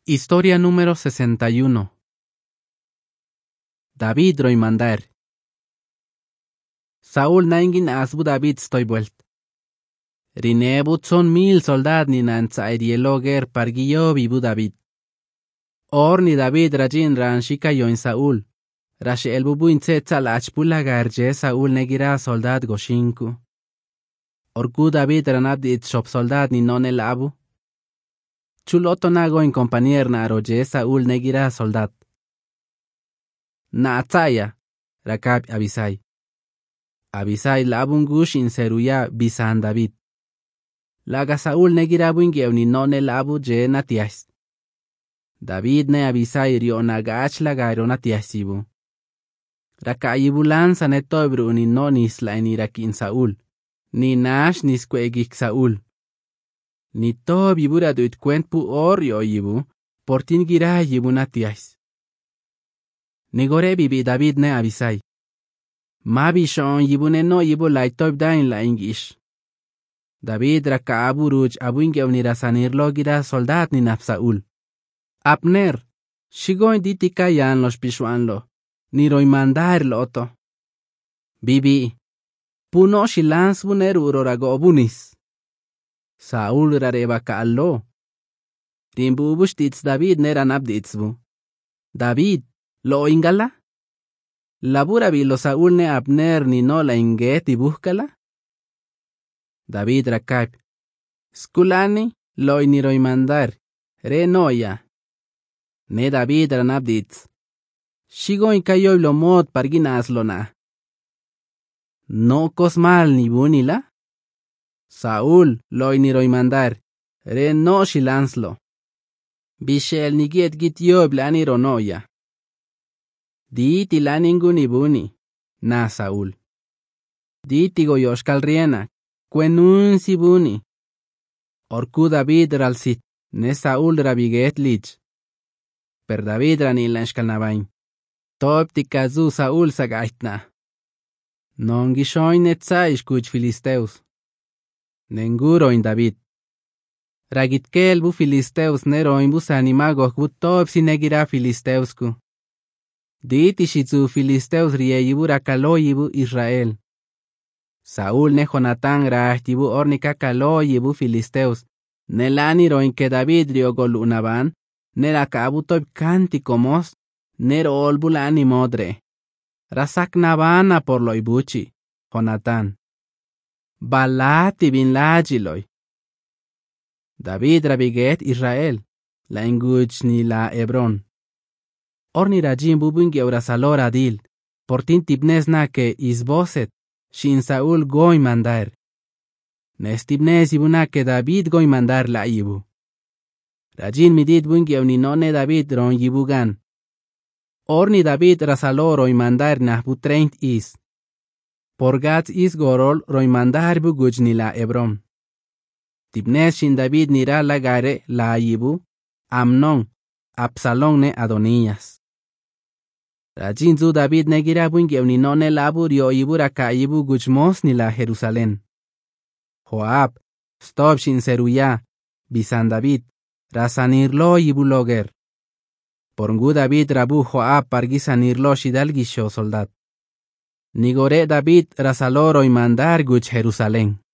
Historia número 61. David roy mandar. Saúl naingin asbu David stoy vuelt. Rinebut son 1000 soldad ni nantzaidielo pargiyo bibu David. Or ni David rajin ranshika yoin Saúl. Rash elbubu intzetza lachpula garje Saúl negira soldad goshinku. Orku David ranabdi shop soldad ni non el abu. Chuloto nago en compañer na roje Saúl negira soldad. Na atzaya, rakab Abisai. Abisai labungush in seruya bisan David. Laga Saúl negira buingeu ni non el abu je natias. David ne Abisai rio nagach lagairo natiasibu. Rakayibu lanza netobru ni non isla en irakin Saúl. Ni nash ni squegik Saúl. Ni tob yibura duit cuentpu orio yibu, portin gira yibu natias. Ni gore bibi David ne Abisai. Mabi shon yibu ne no yibu laitob dain la ingish. David raka aburuj abuingeu ni rasanirlo gira soldat ni naf Saúl. Abner, shigoin ditika yan los pishuanlo, ni roi mandar loto. Bibi, puno shilans buner urorago bunis. Saúl rareba kaallo. Rimbubush tits David neran abditzbu. David, lo ingala? Labura bilo Saúl ne Abner ni no la inget y búscala? David rakab. Skulani, lo iniroi mandar. Re noya. Ne David ranabditz. Shigo inkayoy lo mod parginas lona. No cosmal ni bunila? Saúl lo iniroi mandar. Re no shilanslo. Bishel ni git yob laniro noya. Diti laningu ni buni. Na Saúl. Diti goyoshkal riena. Kwenun si buni. Orku David ralsit. Ne Saúl rabiget lich. Per David ranilanshkal nabain. Tob tikazu Saúl sagaitna. Non gishoin netzaish kuch filisteus. Nenguro in David. Ragitkel bu filisteus nero in bus animagok bu tob sinegira filisteusku. Diti shitzu filisteus rieyibu rakaloyibu Israel. Saúl ne Jonatán rahtibu ornika kaloyibu filisteus. Nelani roin que David riogol unaban. Nera kabutob kantikomos. Nero olbulani modre. Rasak nabana por loibuchi. Jonatán. Balati bin lajiloy. David rabiget Israel. La inguch ni la Hebrón. Orni rajim bubungi eurasalor adil. Portin tibnes na que isboset. Shin Saúl goy mandar. Nestibnes ibuna que David goy mandar la ibu. Rajin midit bungi euninone David ron yibugan. Orni David rasalor roy mandar na butreint is. Por gats is gorol roy mandar buguj ni la Hebrón. Tibnes shin David nira lagare la ibu. Amnon, Absalón ne Adonías. Rajin zu David negira bungi euninone labur yo ibura ka ibu gujmos ni la Jerusalén. Joab, stob shin seruya, bisan David, rasanirlo ibu loger. Porngu David rabu Joab pargisanirlo shidal gisho soldat. Nigore David rasaloro y mandar guch Jerusalén.